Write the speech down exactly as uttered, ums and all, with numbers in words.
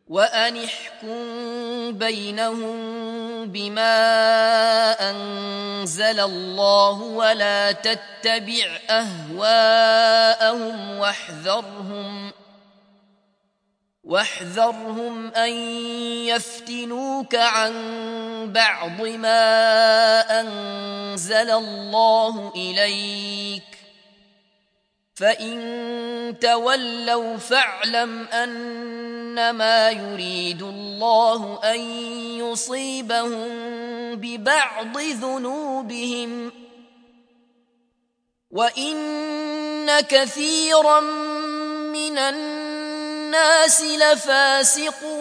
وأن احكم بينهم بما أنزل الله ولا تتبع أهواءهم واحذرهم واحذرهم أن يفتنوك عن بعض ما أنزل الله إليك، فإن تولوا فاعلم أنما يريد الله أن يصيبهم ببعض ذنوبهم وإن كثيرا من الناس لفاسقون.